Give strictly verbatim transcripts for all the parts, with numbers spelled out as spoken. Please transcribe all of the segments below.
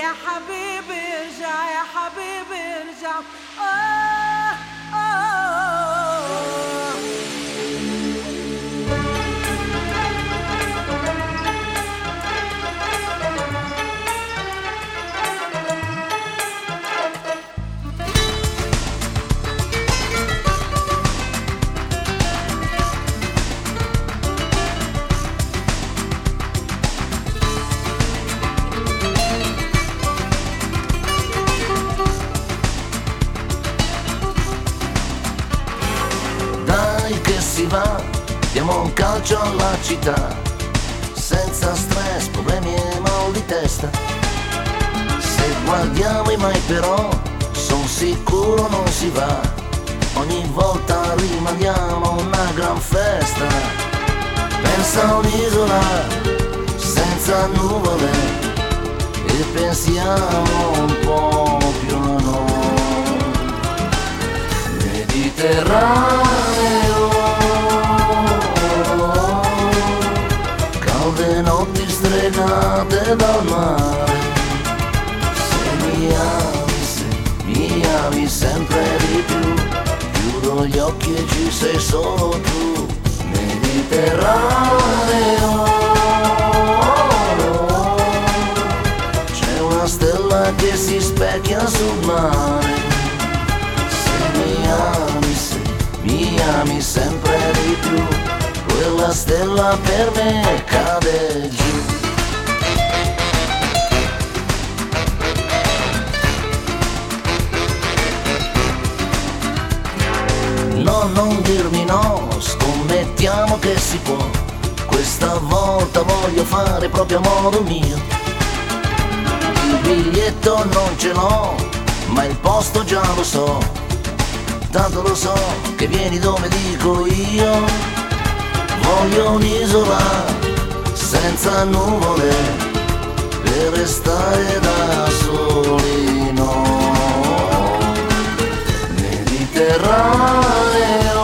يا حبيبي ارجع يا حبيبي ارجع آه آه Si va, diamo un calcio alla città, senza stress, problemi e mal di testa. Se guardiamo i mai però, son sicuro non si va, ogni volta rimandiamo una gran festa. Pensa a un'isola senza nuvole e pensiamo un po' più a noi. Mediterraneo, calde notti stregate dal mare. Se mi ami, se mi ami sempre di più, chiudo gli occhi e ci sei solo tu. Mediterraneo, c'è una stella che si specchia sul mare. Se mi ami, se mi ami sempre di più, quella stella per me cade giù. No, non dirmi no, scommettiamo che si può. Questa volta voglio fare proprio a modo mio. Il biglietto non ce l'ho, ma il posto già lo so. Tanto lo so che vieni dove dico io. Voglio un'isola senza nuvole per restare da soli noi. Mediterraneo,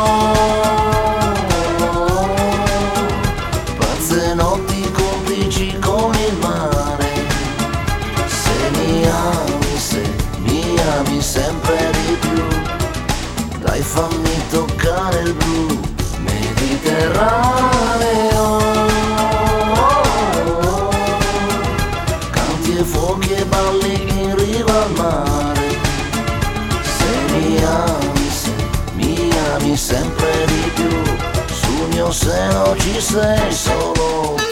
pazze notti complici con il mare. Se mi ami, se mi ami sempre di più, dai fammi toccare il blu. Mediterraneo, canti e fuochi e balli in riva al mare. Se mi ami, se mi ami sempre di più, sul mio seno ci sei solo tu.